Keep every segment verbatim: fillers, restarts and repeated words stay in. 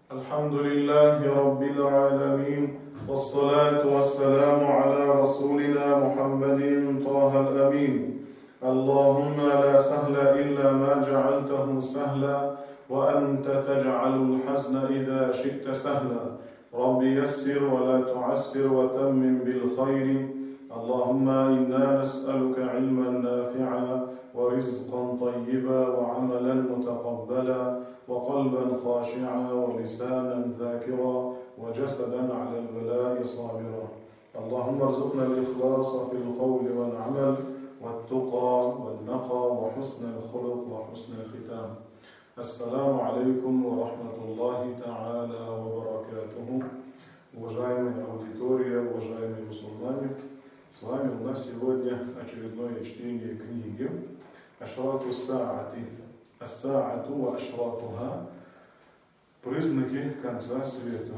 الحمد لله رب العالمين والصلاة والسلام على رسولنا محمد طه الأمين. اللهم لا سهل إلا ما جعلته سهلا وأنت تجعل الحزن إذا شئت سهلا. رب يسر ولا تعسر وتمم بالخير. اللهم إنا نسألك علما نافعا ورزقا طيبا وعملا متقبلا وقلبا خاشعا ولسانا ذاكرا وجسدا على البلاء صابرا. اللهم ارزقنا الإخلاص في القول والعمل والتقى والنقى وحسن الخلق وحسن الختام. السلام عليكم ورحمة الله تعالى وبركاته. Уважаемые аудитория, уважаемые мусульмане, с вами у нас сегодня очередное чтение книги Ашрату Саати, Ас-Саату ва Ашратуха, признаки конца света.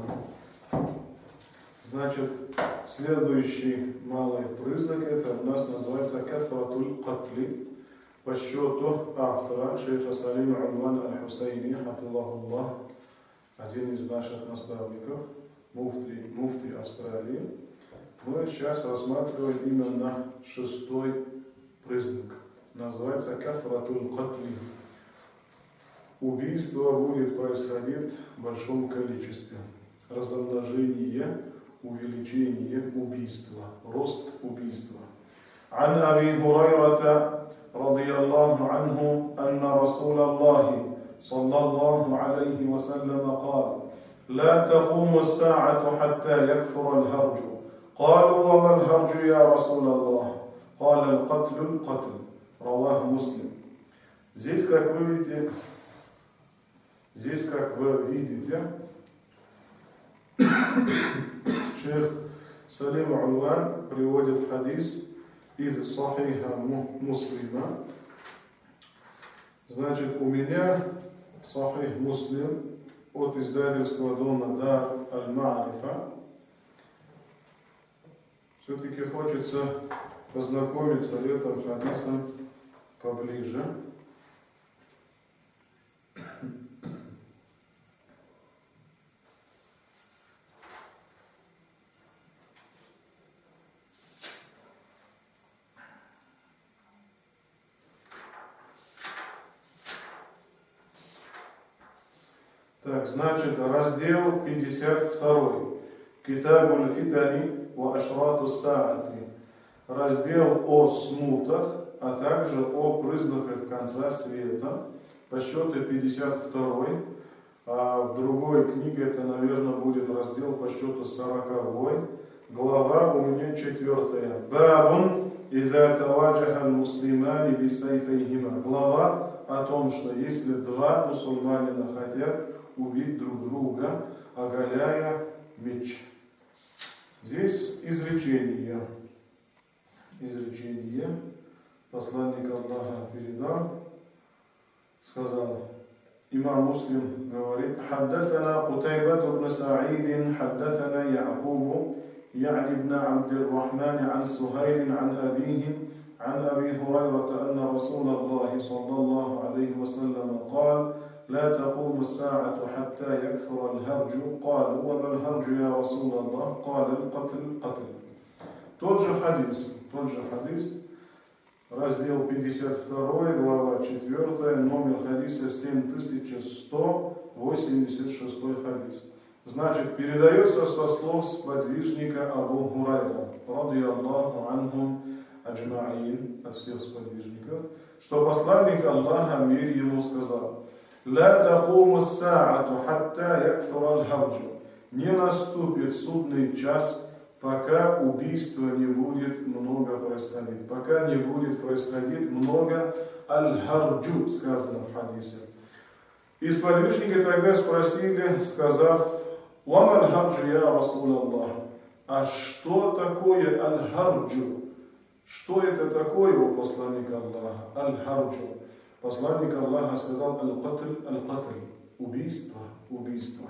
Значит, следующий малый признак, это у нас называется Касратуль Катли, по счету автора шейха Салима Унван Аль-Хусайни, хафилахуллах, один из наших наставников, муфти, муфти Австралии. Мы сейчас рассматриваем именно шестой признак. Называется Касратуль Катли. Убийство будет происходить в большом количестве. Размножение, увеличение убийства, рост убийства. عن أبي هريرة رضي الله عنه أن رسول الله صلى الله عليه وسلم قال: لا تقوم الساعة حتى يكثر الهرج. قالوا: وما الهرج يا رسول الله؟ قال: القتل القتل. رواه مسلم. Здесь, как вы видите, здесь, как вы видите, шейх Салим Унван приводит хадис из Сахиха Муслима. Значит, у меня Сахих Муслим от издательского дома Дар Аль-Ма'рифа. Все-таки хочется познакомиться с этим хадисом поближе. Так, значит, раздел пятьдесят два. Китабуль фитани ва ашрату саати. Раздел о смутах, а также о признаках конца света. По счету пятьдесят два. А в другой книге это, наверное, будет раздел по счету сорок. Глава у меня четвертая. Бабун иза таваджаха муслимани бисайфейхима. Глава о том, что если два мусульманина хотят убить друг друга, оголяя меч. Здесь изречение. Изречение. Посланник Аллаха передал, сказал. Имам Муслим говорит: حدثنا قتيبة بن سعيد حدثنا يعقوب يعني ابن عبد الرحمن عن سهيل عن أبيه عن أبي هريرة أن رسول الله صلى الله عليه وسلم قال: لا تقوم الساعة حتى يكثر الهرج. قال: وما الهرج يا رسول الله؟ قال: القتل قتل. Тот же хадис, тот же хадис, раздел пятьдесят два, глава четвёртая, номер хадиса семь тысяч сто восемьдесят шесть хадис. Значит, передается со слов сподвижника Абу Хурайра, радийаллаху анхум аджмаин, от всех сподвижников, что посланник Аллаха, мир ему, сказал: لا تقوم الساعة حتى يكثر الهرج. Не наступит судный час, пока убийства не будет много происходить, пока не будет происходить много аль-харджу, сказано в хадисе. И сподвижники тогда спросили, сказав: «Вама аль-харджу я Расулаллах». А что такое аль-харджу? Что это такое у посланника Аллаха? Аль-харджу. Посланник Аллаха сказал: аль-катль, аль-катль. Убийство, убийство.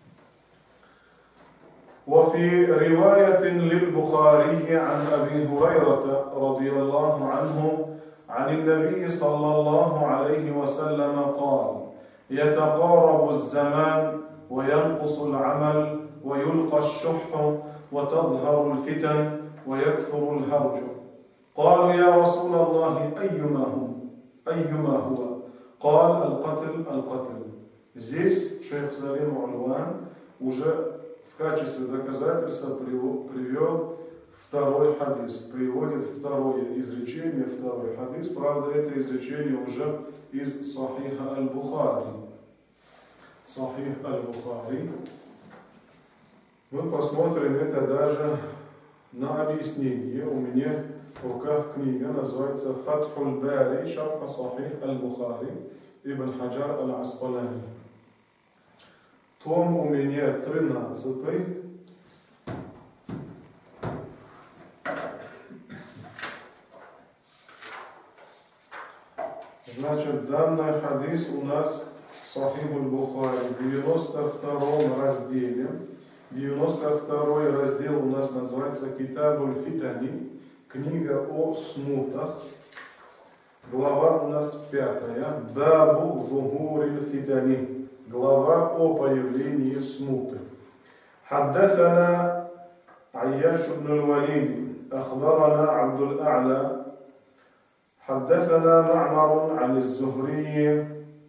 وفي رواية للبخاري عن أبي هريرة رضي الله عنه عن النبي صلى الله عليه وسلم قال: يتقارب الزمان وينقص العمل ويلقى الشح وتظهر الفتن ويكثر الهرج. قالوا يا رسول الله أيما هو أيما هو قال القتل القتل. Здесь шейх Салим Ульван уже в качестве доказательства привел второй хадис, приводит второе изречение, второй хадис. Правда, это изречение уже из Сахиха аль-Бухари. Сахих аль-Бухари. Мы посмотрим это даже на объяснение. У меня в руках книга, называется Фатхуль Бари, шарх Сахих аль-Бухари, Ибн Хаджар аль-Аскалани. Том у меня тринадцатый. Значит, данный хадис у нас Сахих аль-Бухари в девяносто втором разделе. девяносто второй раздел у нас называется Китабуль Фитани, книга о смутах. Глава у нас пятая. Бабу Зухуриль Фитани. Глава о появлении смуты. Хаддасана Айяш ибн аль-Валид. Ахбарана Абдул А'ля. حدثنا معمر عن الزهري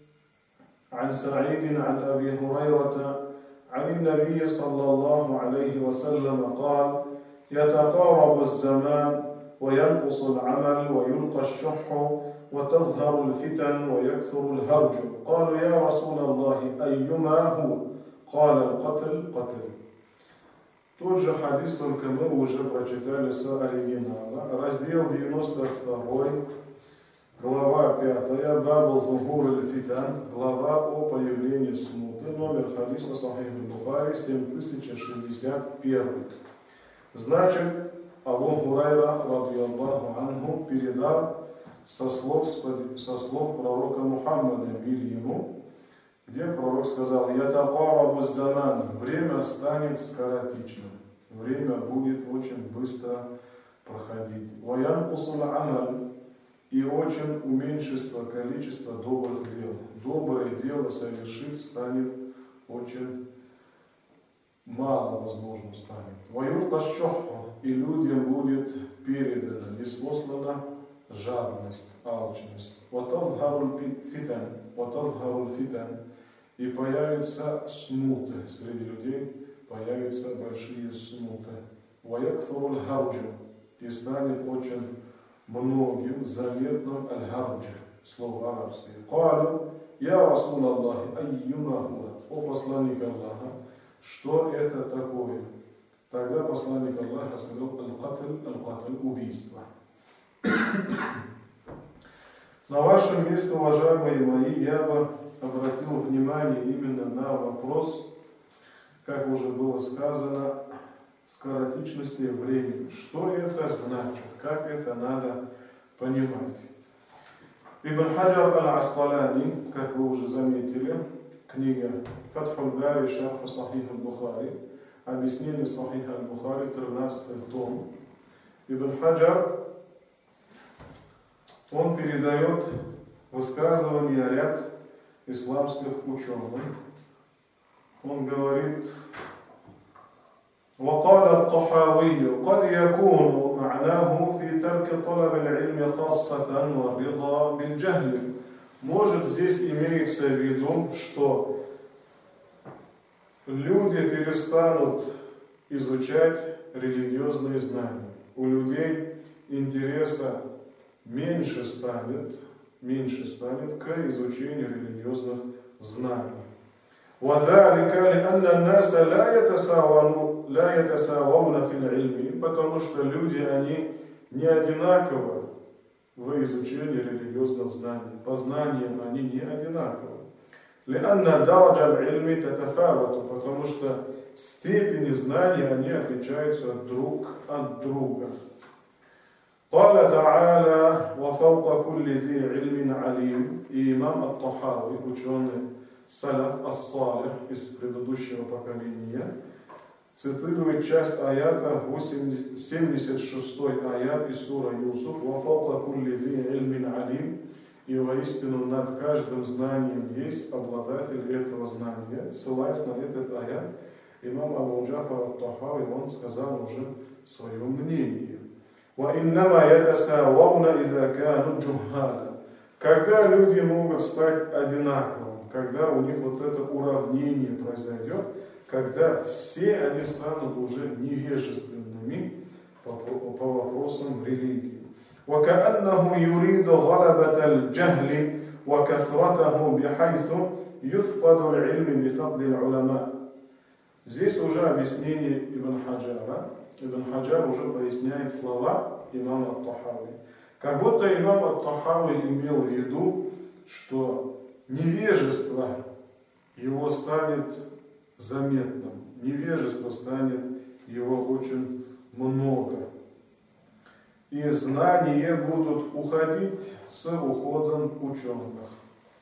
عن سعيد عن أبي هريرة عن النبي صلى الله عليه وسلم قال يتقارب الزمان وينقص العمل ويلقى الشح وتظهر الفتن ويكثر الهرج. قالوا يا رسول الله أيما هو قال القتل قتل. Тот же хадис, только мы уже прочитали с оригинала. Раздел девяносто второй, глава пятая, Бабу Зухур аль-Фитан, глава о появлении смуты. Номер хадиса Сахих аль-Бухари семь тысяч шестьдесят один. Значит, Абу Хурайра, радийаллаху анху, передал со слов, со слов пророка Мухаммада, мир ему, где пророк сказал: «Ятакарабу заман», время станет скоротечным, время будет очень быстро проходить. «Ваянкусул амаль», и очень уменьшится количество добрых дел. Доброе дело совершить станет очень мало, возможно, станет. «Ваюлка шоху», и людям будет передана, ниспослана жадность, алчность. «Ватазгарул фитан», «Ватазгарул фитан», и появятся смуты, среди людей появятся большие смуты. «Ваяксурул харджу», и станет очень многим заметным аль-харджа, слово арабское. «Калю, я Расул Аллахи, айюма хуа», о посланник Аллаха, что это такое? Тогда посланник Аллаха сказал: аль-катль, аль-катль, убийство. На вашем месте, уважаемые мои, я бы обратил внимание именно на вопрос, как уже было сказано, скоротечности времени. Что это значит? Как это надо понимать? Ибн Хаджар аль-Аскалани, как вы уже заметили, книга Фатхуль Бари, шарх Сахих аль-Бухари, объяснение Сахиха аль-Бухари, тринадцатый том. Ибн Хаджар, он передает высказывание ряд исламских ученых. Он говорит: وقال الطحاوي قد يكون معناه في ترك طلب العلم خاصة والرضا بالجهل. Может, здесь имеется в виду, что люди перестанут изучать религиозные знания. У людей интереса меньше станет, меньше станет к изучению религиозных знаний. وذلك لأن الناس لا يتساوون لا يتساوون في العلم, потому что люди, они не одинаковы в изучении религиозных знаний. По знаниям они не одинаковы. لأن درج العلم تتفاوت, потому что степени знаний они отличаются друг от друга. قال تعالى وفوق كل ذي علم عليم. И имам ат-Тахави, ученый Салаф ас-Салих из предыдущего поколения, цитирует часть аята, семьдесят шестой аят из сура Юсуф: «Ва фаука кулли зи ильмин алим», и воистину над каждым знанием есть обладатель этого знания. Ссылаясь на этот аят, имам Абу Джафар ат-Тахави, он сказал уже свое мнение. وَإِنَّمَا يَتَسَاوَوْنَ إِذَا كَانُوا جُهَّالًا. Когда люди могут стать одинаковыми, когда у них вот это уравнение произойдет, когда все они станут уже невежественными по, по вопросам религии. وَكَأَنَّهُ يُرِيدُ غَلَبَةَ الْجَهْلِ وَكَثْرَتَهُ بِحَيْثُ يُفْقَدُ الْعِلْمِ بِفَقْدِ الْعُلَمَاءِ. Здесь уже объяснение Ибн Хаджара. Ибн Хаджар уже поясняет слова имама ат-Тахави. Как будто имам ат-Тахави имел в виду, что невежество его станет заметным, невежество станет его очень много. И знания будут уходить с уходом ученых.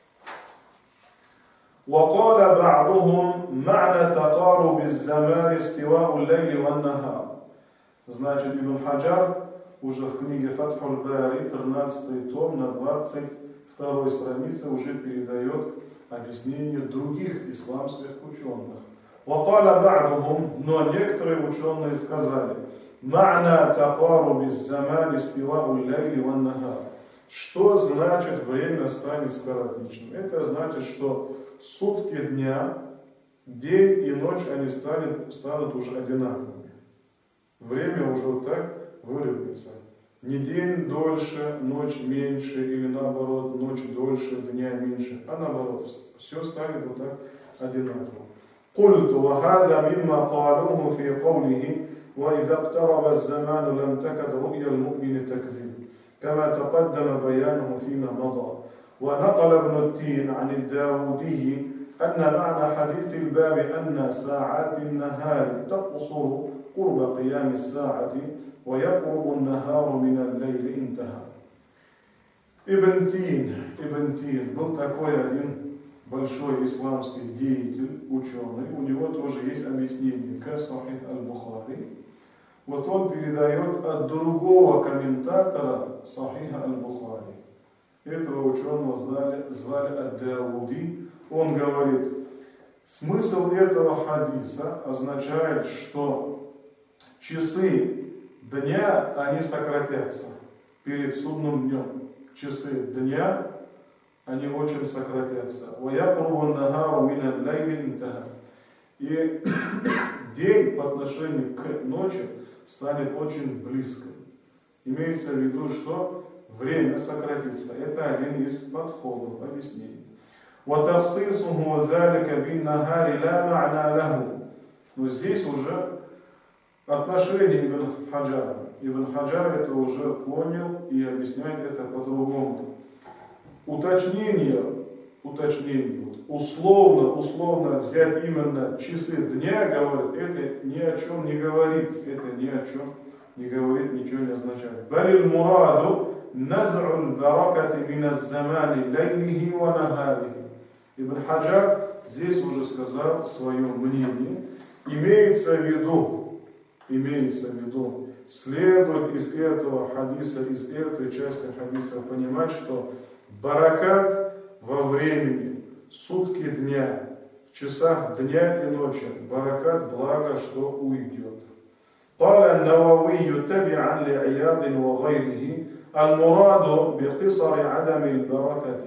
وقال بعضهم معنى تقارب الزمان استواء الليل والنهار. Значит, Ибн Хаджар уже в книге Фатхуль Бари, тринадцатый том, на двадцать второй странице уже передает объяснение других исламских ученых. وقال بعضهم, но некоторые ученые сказали, معنى تقارب الزمان استواء الليل والنهار. Что значит время станет скоротечным? Это значит, что сутки дня, день и ночь, они станут, станут уже одинаковыми. Время уже вот так выровняется. Не день дольше, ночь меньше, или наоборот, ночь дольше, дня меньше, а наоборот, все станет вот так одинаково. قلت وهذا مما قالوه في قوله وإذا اقترب الزمان لم تكد رؤيا المؤمن تكذب كما تقدم بيانه فيما مضى. ونقل ابن التين عن الداودي أن معنى حديث الباب أن ساعات النهار تقصر قرب قيام الساعة ويقرب النهار من الليل. انتهى. Ибн Тин, Ибн Тин был такой один большой исламский деятель, ученый. У него тоже есть объяснение к Сахих аль-Бухари. Вот он передает от другого комментатора Сахиха аль-Бухари. Этого ученого звали, звали Ад-Дауди. Он говорит, смысл этого хадиса означает, что часы дня, они сократятся перед судным днем. Часы дня, они очень сократятся. И день по отношению к ночи станет очень близким. Имеется в виду, что время сократится. Это один из подходов, объяснений. وَتَخْصِيصُهُ ذَلِكَ بِالنَّهَارِ لَا مَعْنَى لَهُ. Но здесь уже отношение Ибн Хаджара. Ибн Хаджар это уже понял и объясняет это по-другому. Уточнение, уточнение, вот, условно, условно взять именно часы дня, говорит, это ни о чем не говорит, это ни о чем не говорит, ничего не означает. Балиль мураду наз'уль баракати миназ-замани лейлихи ва нахарихи. Ибн Хаджар здесь уже сказал свое мнение. Имеется в виду, имеется в виду, следует из этого хадиса, из этой части хадиса понимать, что баракат во времени, сутки дня, в часах дня и ночи, баракат, благо, что уйдет. قال النووي تبعا لعياض وغيره المراد بقصر عدم البركة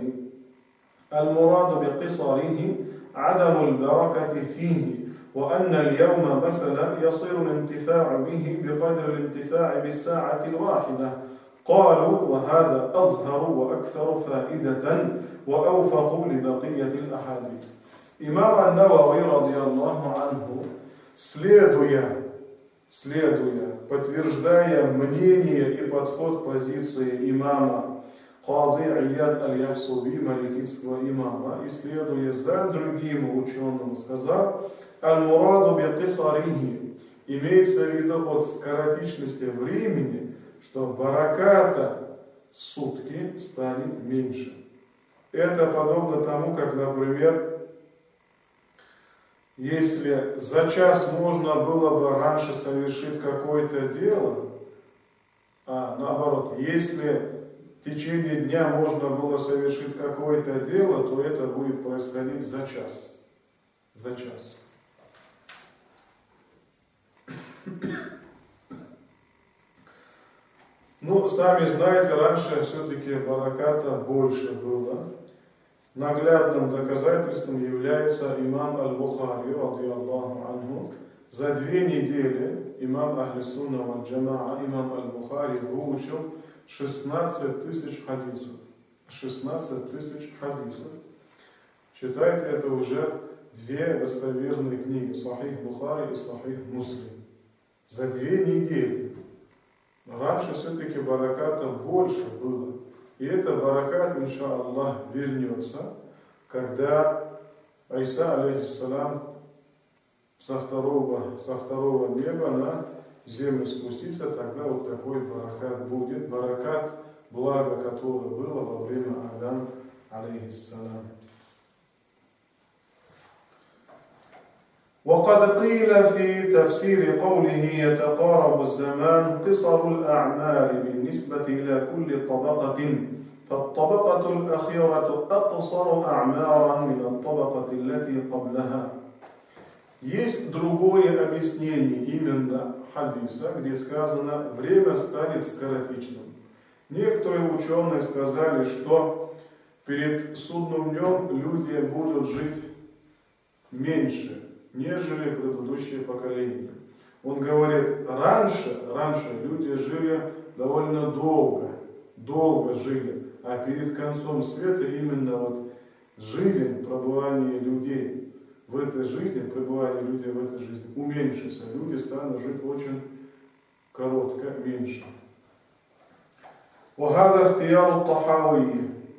المراد بقصره عدم البركة فيه وأن اليوم مثلا يصير الانتفاع به بقدر الانتفاع بالساعة الواحدة. قالوا وهذا أظهر وأكثر فائدة وأوفق لبقية الأحاديث. Имам ан-Навави радийаллаху анху, следуя, следуя, подтверждая мнение и подход позиции имама Кады Ияд аль-Яхсуби, маликитского имама, и следуя за другим ученым, сказал, аль-мураду би-кисарихи, имеется в виду от скоротечности времени, что бараката сутки станет меньше. Это подобно тому, как, например, если за час можно было бы раньше совершить какое-то дело, а наоборот, если в течение дня можно было совершить какое-то дело, то это будет происходить за час. За час. Ну, сами знаете, раньше все-таки бараката больше было. Наглядным доказательством является имам Аль-Бухари, радийаллаху анху. За две недели имам Ахли-Сунна валь Джамаа, имам Аль-Бухари, выучил шестнадцать тысяч хадисов. шестнадцать тысяч хадисов. Считайте, это уже две достоверные книги, Сахих Бухари и Сахих Муслим. За две недели. Раньше все-таки бараката больше было. И это баракат, иншаллах, вернется, когда Иса, алейхиссалам, со второго, со второго неба на землю спустится, тогда вот такой баракат будет. Баракат, благо которое было во время Адама, алейхиссалам. وقد قيل في تفسير قوله يتقارب الزمان قصر الأعمال بالنسبة إلى كل طبقة فالطبقة الأخيرة أقصر أعمارا من الطبقة التي قبلها. Есть другое объяснение именно хадиса, где сказано «время станет скоротечным». Некоторые ученые сказали, что перед судным днем люди будут жить меньше, нежели предыдущее поколение. Он говорит, раньше, раньше люди жили довольно долго, долго жили, а перед концом света именно вот жизнь, пребывание людей в этой жизни, пребывание людей в этой жизни уменьшится. Люди станут жить очень коротко, меньше. وهذا اختيار الطحاوي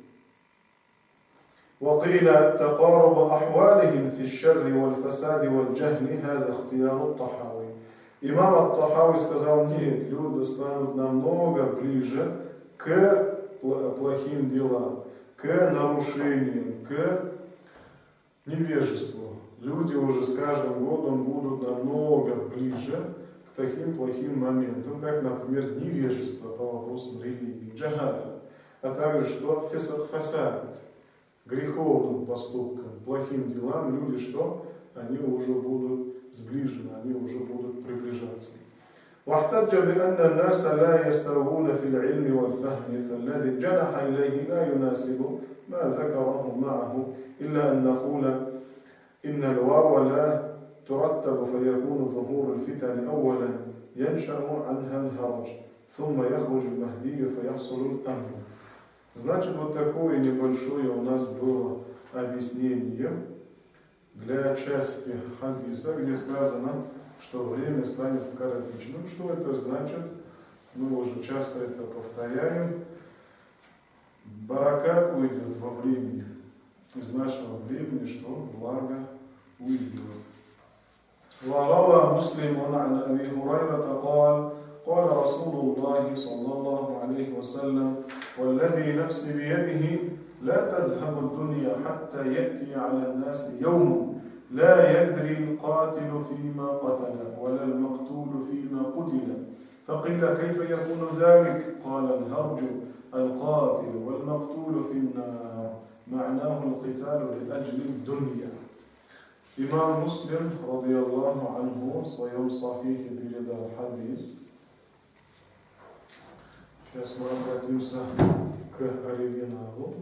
وقيل تقارب أحوالهم في الشر والفساد والجهل هذا اختيار الطحاوي. Имам ат-Тахави сказал, нет, люди станут намного ближе к плохим делам, к нарушениям, к невежеству. Люди уже с каждым годом будут намного ближе к таким плохим моментам, как, например, невежество по вопросам религии, джахаля, а также что фасад, греховным поступкам, плохим делам, люди что? Они уже будут сближены, они уже будут приближаться. واحتج بأن الناس لا يستوون في العلم والفهم فالذي جنح إليه لا يناسب ما ذكره معه إلا أن نقول إن الواو لا ترتب فيكون ظهور الفتن أولا ينشأ عنها الهرج ثم يخرج المهدي فيحصل الأمر. Значит, вот такое небольшое у нас было объяснение для части хадиса, где сказано, что время станет скоротечным. Что это значит? Мы уже часто это повторяем. Баракат уйдет во времени. Из нашего времени, что благо уйдет. وروى مسلم عن أبي هريرة قال قال رسول الله صلى الله عليه وسلم والذي نفسي بيده لا تذهب الدنيا حتى يأتي على الناس يوم لا يدري القاتل فيما قتل ولا المقتول فيما قتل فقيل كيف يكون ذلك قال الهرج القاتل والمقتول في النار معناه القتال لأجل الدنيا. Имам Муслим, радийаллаху анху, в своем сахихе передал хадис. Сейчас мы обратимся к оригиналу.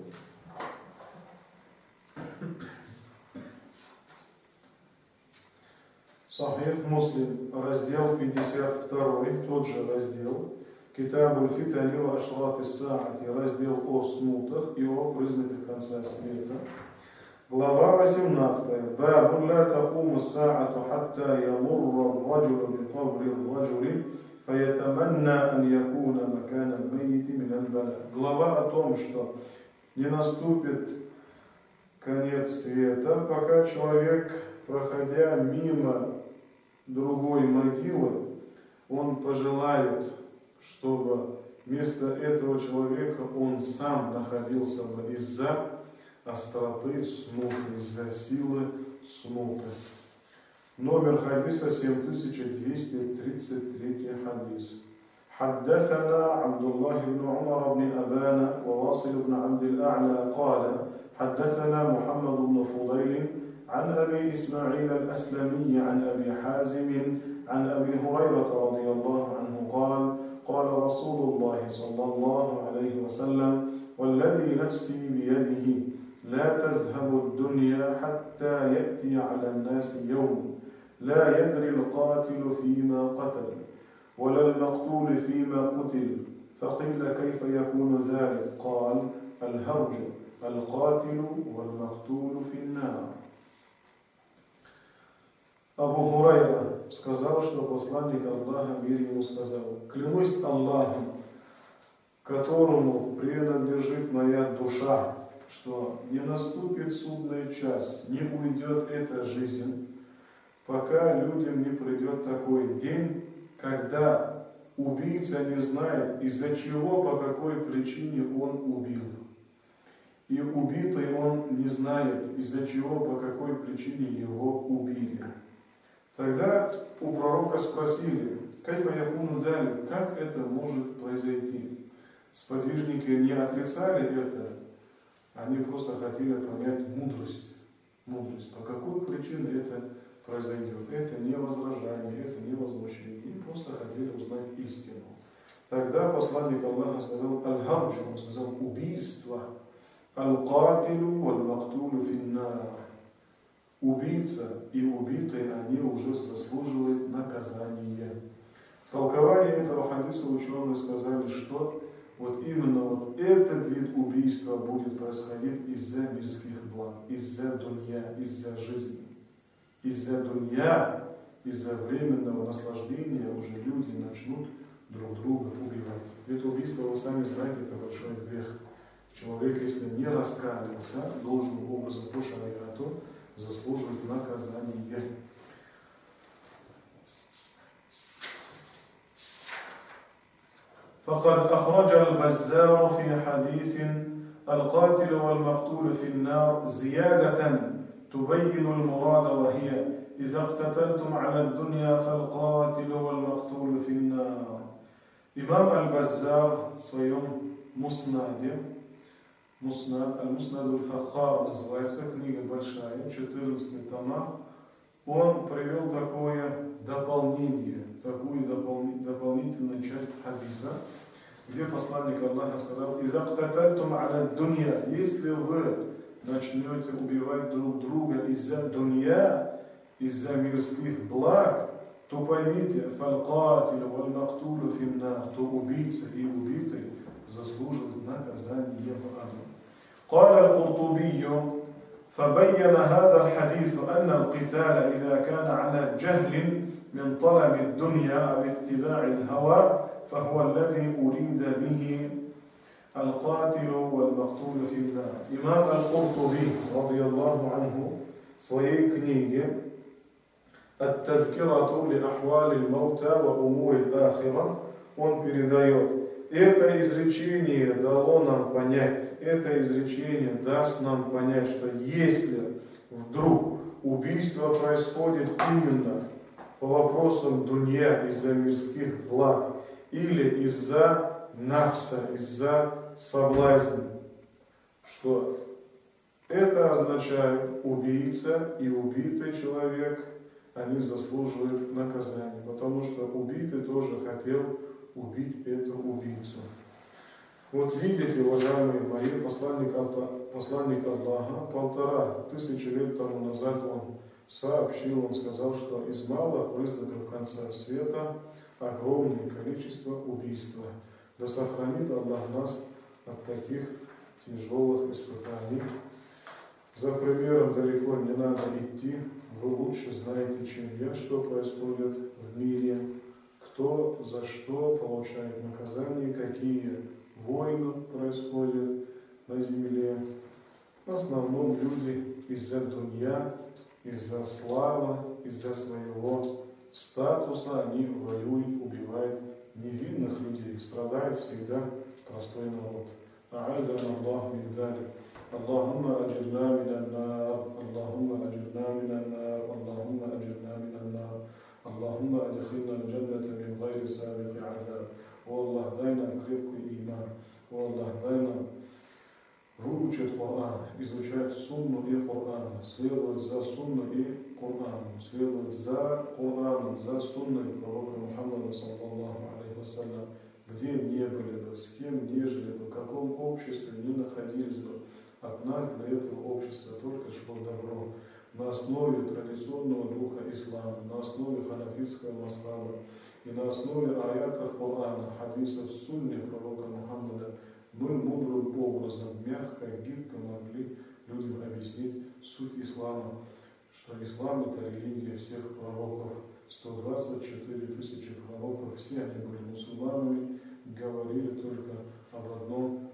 Сахих Муслим, раздел пятьдесят два, тот же раздел. Китабуль фитани ва ашрат ас-саати, раздел о смутах и о признаках конца света. Глава восемнадцатая. Бабу ла такуму ас-саату хатта ямурра ар-раджулу би кабри ар-раджули фаятаманна ан якуна макана ал-майити мин аль-бала. Глава о том, что не наступит конец света, пока человек, проходя мимо другой могилы, он пожелает, чтобы вместо этого человека он сам находился бы из-за остроты смуты, из-за силы смуты. Номер хадиса семь тысяч двести тридцать три хадис. حدثنا عبد الله بن عمر بن أبان وواصل بن عبد الأعلى قال حدثنا محمد بن فضيل عن أبي إسماعيل الأسلمي عن أبي حازم عن أبي هريرة رضي الله عنه قال قال رسول الله صلى الله عليه وسلم والذي نفسي بيده لا تذهب الدنيا حتى يأتي على الناس يوم لا يدري القاتل فيما قتل ولا المقتول فيما قتل فقيل كيف يكون ذلك قال الهرج القاتل والمقتول في النار. Абу Хурайра сказал, что посланник Аллаха, мир ему, сказал: клянусь Аллахом, которому принадлежит моя душа, что не наступит судный час, не уйдет эта жизнь, пока людям не придет такой день, когда убийца не знает, из-за чего, по какой причине он убил. И убитый он не знает, из-за чего, по какой причине его убили. Тогда у пророка спросили: «Кайфа якуну залик?» Как это может произойти? Сподвижники не отрицали это, они просто хотели понять мудрость. Мудрость. По какой причине это произойдет? Это не возражение, это не возмущение. Они просто хотели узнать истину. Тогда посланник Аллаха сказал: «Аль-харджу», он сказал: убийство. «Аль-катилу валь-мактулу финнар». Убийца и убитый, они уже заслуживают наказания. В толковании этого хадиса ученые сказали, что вот именно вот этот вид убийства будет происходить из-за мирских благ, из-за дунья, из-за жизни. Из-за дунья, из-за временного наслаждения уже люди начнут друг друга убивать. Ведь убийство, вы сами знаете, это большой грех. Человек, если не раскаялся должным образом по шариату, заслуживает наказания. فقد أخرج البزار في حديث القاتل والمقتول في النار زيادة تبين المراد وهي إذا اقتتلتم على الدنيا فالقاتل والمقتول في النار. Имам Аль-Баззар в своем Муснаде, Муснад, Аль-Муснад Аль-Фахар называется, книга большая, четырнадцать томах, он привел такое дополнение, такую допол... дополнительную часть хадиса, где посланник Аллаха сказал: «Иза ктатальтум аля дунья», если вы начнете убивать друг друга из-за дунья, из-за мирских благ, то поймите, фалкатилю валь-мактулю финнар, то убийца и убитый заслуживают наказания в аду. قال القرطبي فبين هذا الحديث أن القتال إذا كان على جهل من طلب الدنيا أو اتباع الهوى فهو الذي أريد به القاتل والمقتول في النار. Имам Аль-Куртуби, радийаллаху анху, в своей книге «Ат-тазкирату ли ахвали л-маута ва умури л-ахира» он передает: это изречение дало нам понять, это изречение даст нам понять, что если вдруг убийство происходит именно по вопросам дунья из-за мирских благ или из-за нафса, из-за соблазна, что это означает убийца и убитый человек, они заслуживают наказания, потому что убитый тоже хотел убить эту убийцу. Вот видите, уважаемые мои, посланник, посланник Аллаха полтора тысячи лет тому назад он сообщил, он сказал, что из малых признаков конца света огромное количество убийства. Да сохранит Аллах нас от таких тяжелых испытаний. За примером далеко не надо идти, вы лучше знаете, чем я, что происходит в мире, кто за что получает наказание, какие войны происходят на земле. В основном люди из-за дунья, из-за славы, из-за своего статуса, они воюют, убивают невинных людей. Страдает всегда простой народ. А'азана Аллах мин залик. Аллахумма аджирна мин ан-нар, Аллахумма аджирна мин ан-нар, Аллахумма аджирна мин ан-нар. اللهم أدخلنا الجنة من غير سابق عذاب О Аллах, дай нам крепкий иман. О Аллах, дай нам выучить Коран, изучать сунну и Коран, следовать за сунну и Кораном, следовать за Кораном, за сунной пророка Мухаммада, саллаллаху алейхи вассалям, где не были бы, с кем не жили бы, в каком обществе не находились бы. От нас для этого общества только шло добро. На основе традиционного духа ислама, на основе ханафитского масхаба и на основе аятов Корана, хадисов сунны пророка Мухаммада мы мудрым образом, мягко, гибко могли людям объяснить суть ислама, что ислам — это религия всех пророков. сто двадцать четыре тысячи пророков, все они были мусульманами, говорили только об одном